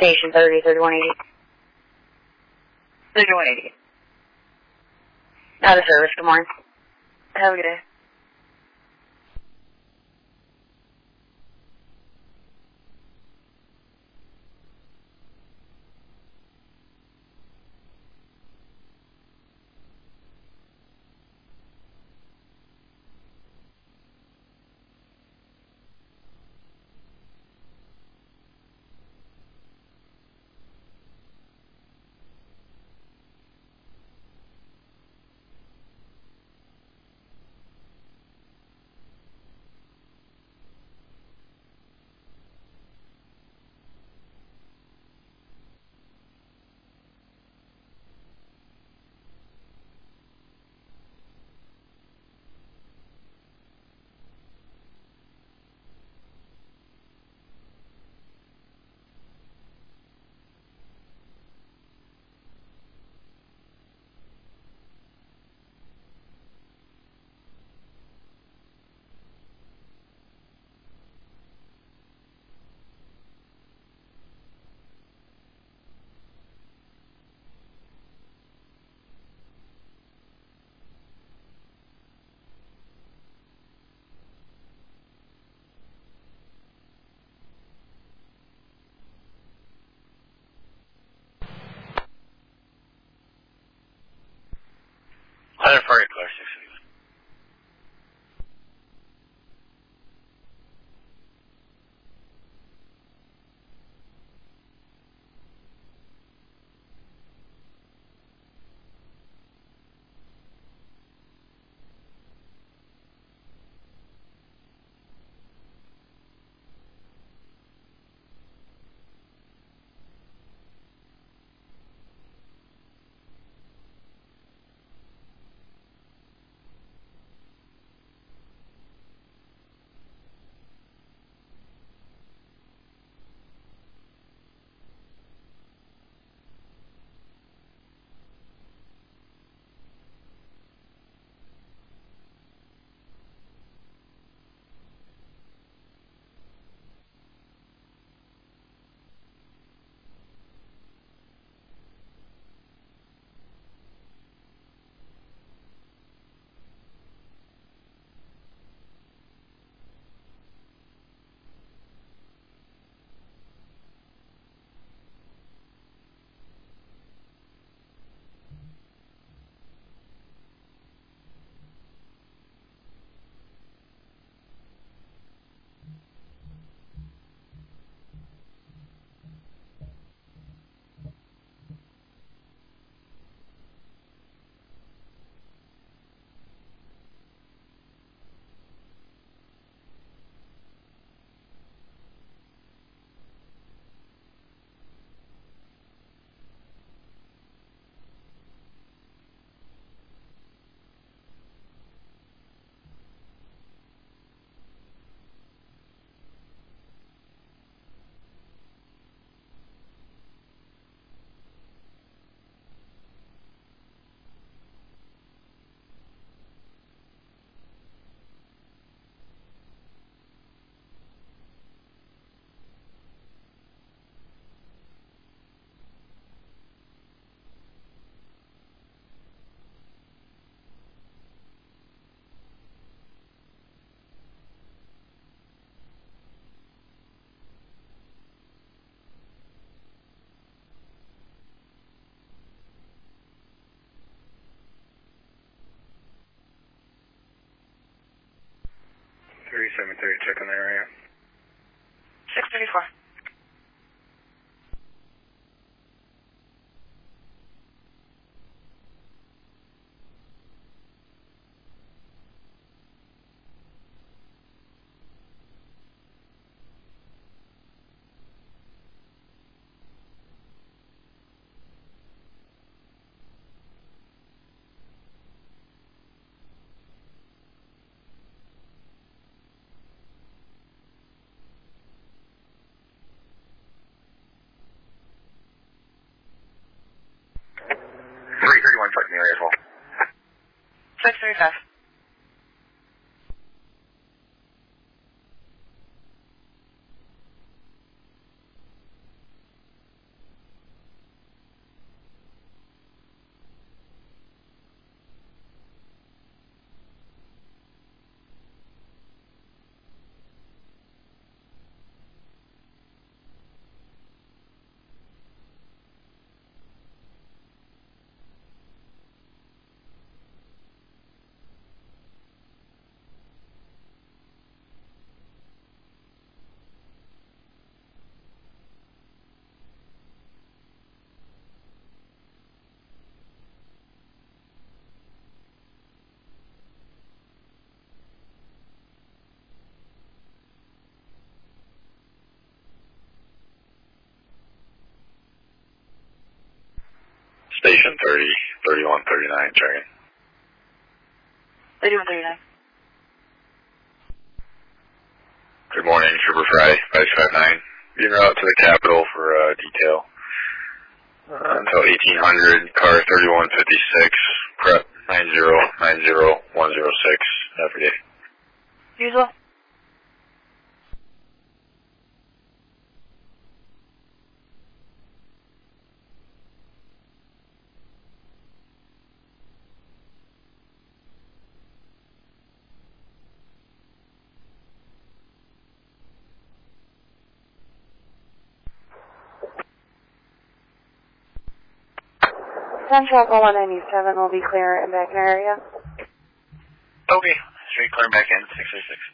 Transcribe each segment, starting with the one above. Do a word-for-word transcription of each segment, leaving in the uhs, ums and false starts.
Station thirty, thirty-one eighty. thirty-one eighty. Out of service, good morning. Have a good day. one forty question. thirty-seven thirty, check on the area. six thirty-four. three thirty-one, check in the area as well. six thirty-five. Station thirty, thirty-one thirty-nine, checking. thirty-one thirty-nine. Good morning, Trooper Fry, five five nine. Being route to the Capitol for uh, detail. Uh, until eighteen hundred, car thirty-one fifty-six, prep nine zero nine zero one zero six, every day. Usual. Central one ninety-seven will be clear in back area. Okay, straight clear back in, six six six.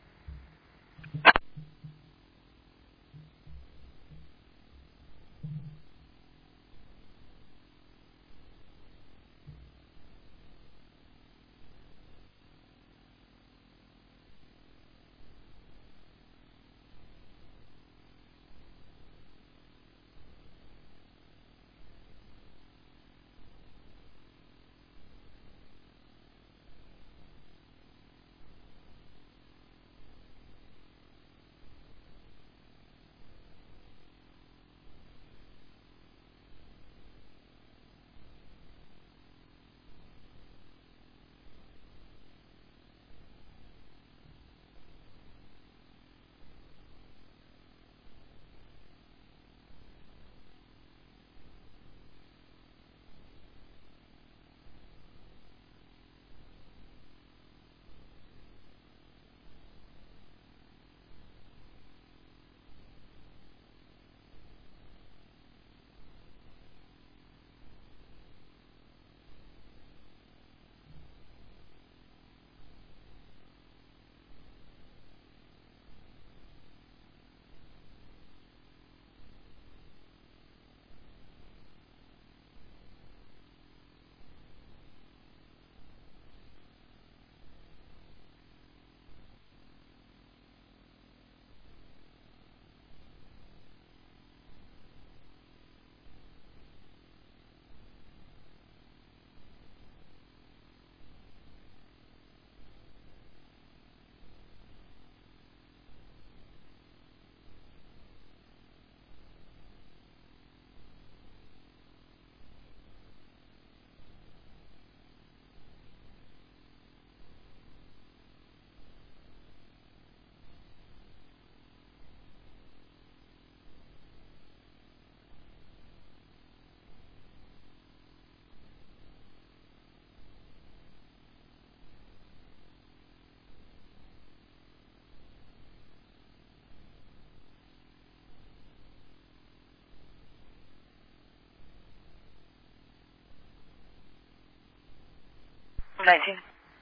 nineteen.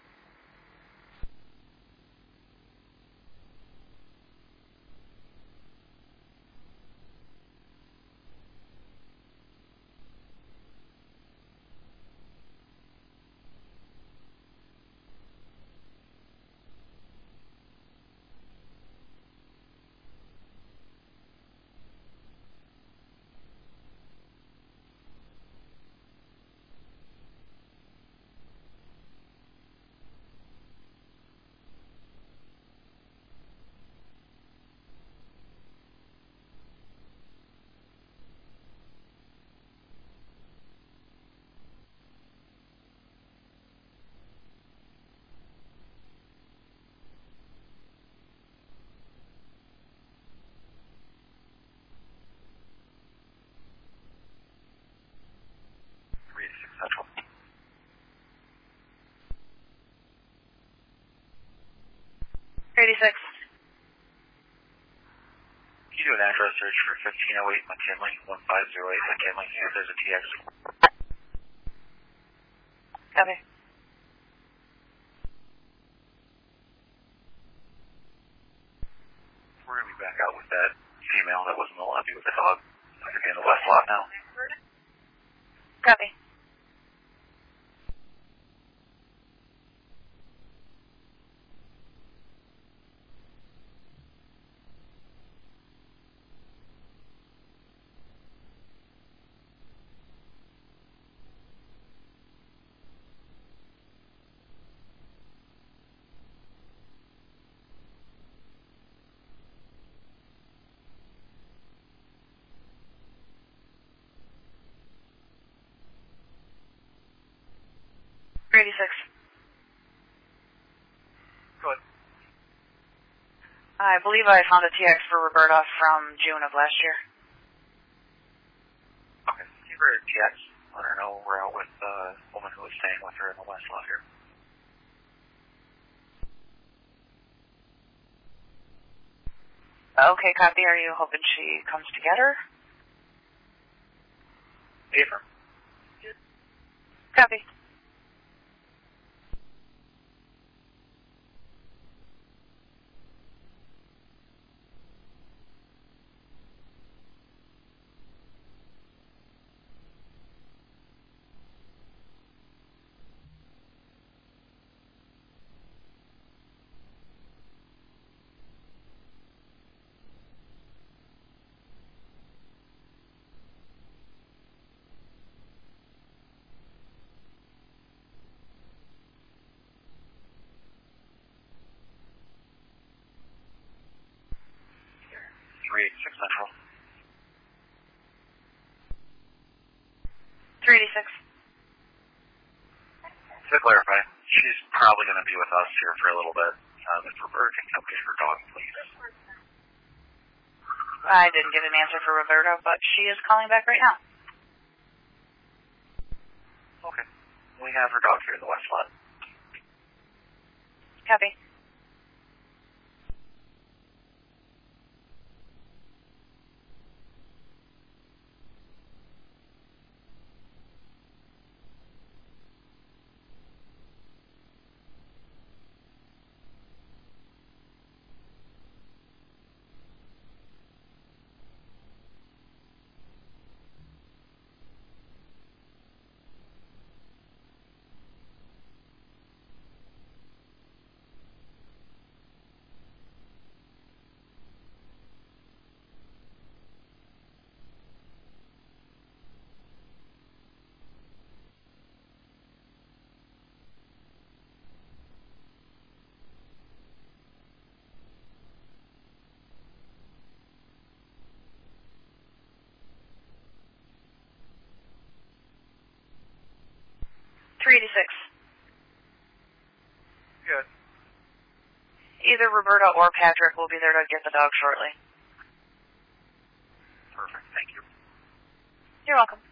Central. eighty-six. Can you do an address search for fifteen oh eight McKinley, one five zero eight McKinley, see if there's a T X? Copy. We're going to be back out with that female that was in the lobby with the dog. I'm going to be in the west lot now. Copy. eighty-six. Go ahead. I believe I found a T X for Roberta from June of last year. Okay. Give her a T X. Let her know we're out with uh, the woman who was staying with her in the West lot here. Okay, copy. Are you hoping she comes to get her? Affirm. Copy. three eighty-six Central. three eighty-six. To clarify, she's probably going to be with us here for a little bit. Um, if Roberta can come get her dog, please. I didn't get an answer for Roberta, but she is calling back right now. Okay. We have her dog here in the West lot. Copy. three eighty-six. Good. Either Roberta or Patrick will be there to get the dog shortly. Perfect. Thank you. You're welcome.